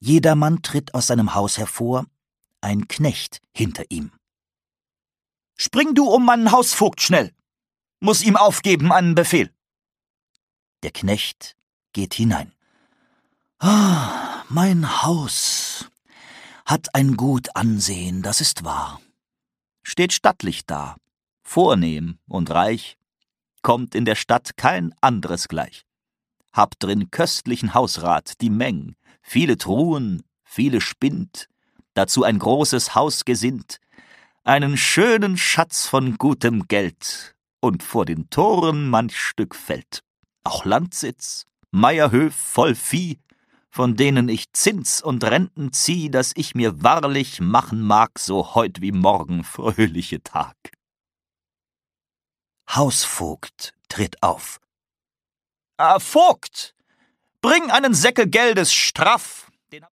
Jedermann tritt aus seinem Haus hervor, ein Knecht hinter ihm. »Spring du um meinen Hausvogt schnell! Muß ihm aufgeben einen Befehl!« Der Knecht geht hinein. »Ah, mein Haus hat ein gut Ansehen, das ist wahr. Steht stattlich da, vornehm und reich, kommt in der Stadt kein anderes gleich. Hab drin köstlichen Hausrat, die Meng, viele Truhen, viele Spind, dazu ein großes Haus gesinnt, einen schönen Schatz von gutem Geld, und vor den Toren manch Stück Feld, auch Landsitz, Meierhöf voll Vieh, von denen ich Zins und Renten zieh, dass ich mir wahrlich machen mag, so heut wie morgen fröhliche Tag.« Hausvogt tritt auf. »Vogt, bring einen Säckel Geldes straff